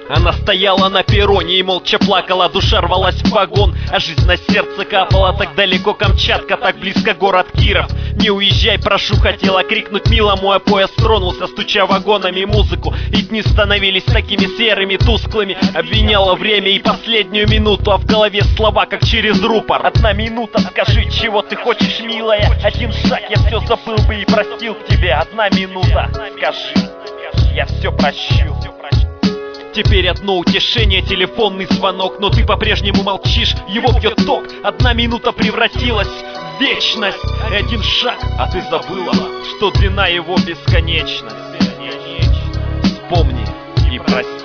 Она стояла на перроне и молча плакала, душа рвалась в вагон, а жизнь на сердце капала. Так далеко Камчатка, так близко город Киров. Не уезжай, прошу, хотела крикнуть милому, а поезд тронулся, стуча вагонами музыку. И дни становились такими серыми, тусклыми. Обвиняла время и последнюю минуту, а в голове слова, как через рупор. Одна минута, скажи, чего ты хочешь, милая. Один шаг, я все забыл бы и простил тебе. Одна минута, скажи, я все прощу. Теперь одно утешение, телефонный звонок, но ты по-прежнему молчишь, его бьет ток. Одна минута превратилась в вечность. Один шаг, а ты забыла, что длина его бесконечность. Вспомни и прости.